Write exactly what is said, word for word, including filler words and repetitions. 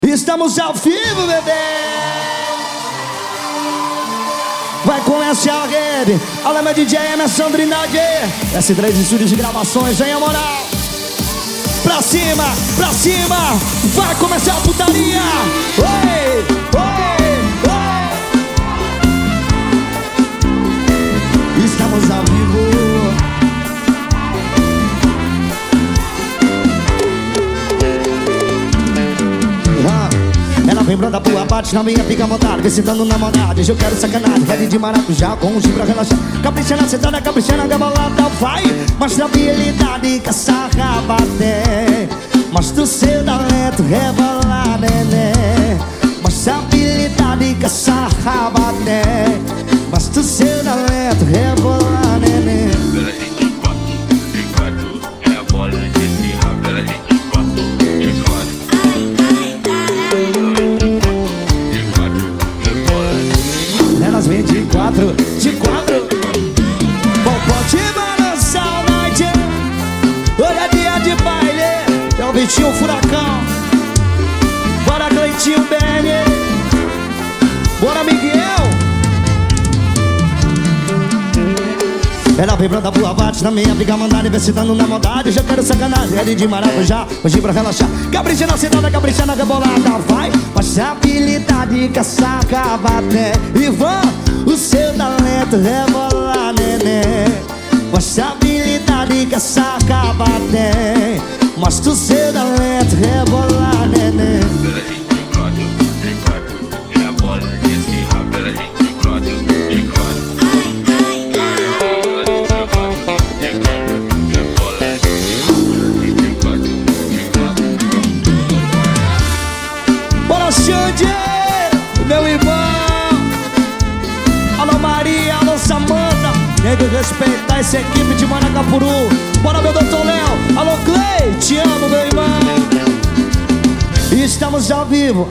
Estamos ao vivo, bebê. Vai começar a rede. Alô, meu D J Emerson Trindade. S três Estúdios de Gravações, hein, a moral. Pra cima, pra cima. Vai começar a putaria. Oi, oi, oi. Estamos ao vivo. Ela vem branda pro abate, na minha fica montada, visitando na maldade. Hoje eu quero sacanagem, red de maracujá com um gin pra relaxar. Capricha na sentada, capricha na gabalada, vai. Mostra a habilidade que essa raba tem. Mostra o seu talento, rebola, neném. Mostra a habilidade que essa raba tem. Mostra o seu talento, rebola, neném. De quatro, de quatro. Popó te balançar a noite. Hoje é dia de baile. É o Vitinho Furacão. Bora Cleitinho Benny. Bora Miguel. Ela vem branda pro abate, na minha briga mandada, investindo na maldade. Hoje eu quero sacanagem, é de maracujá, hoje pra relaxar. Capricha na sentada, capricha na gabolada, vai. Mostra a habilidade que essa cava tem. E vão, o seu talento rebola, neném. Mostra a habilidade que essa cava tem. Mostra o seu talento rebola, neném. Xande, meu irmão. Alô Maria, alô Samanta. Tem que respeitar essa equipe de Manacapuru. Bora meu doutor Léo. Alô Clay, te amo meu irmão. Estamos ao vivo.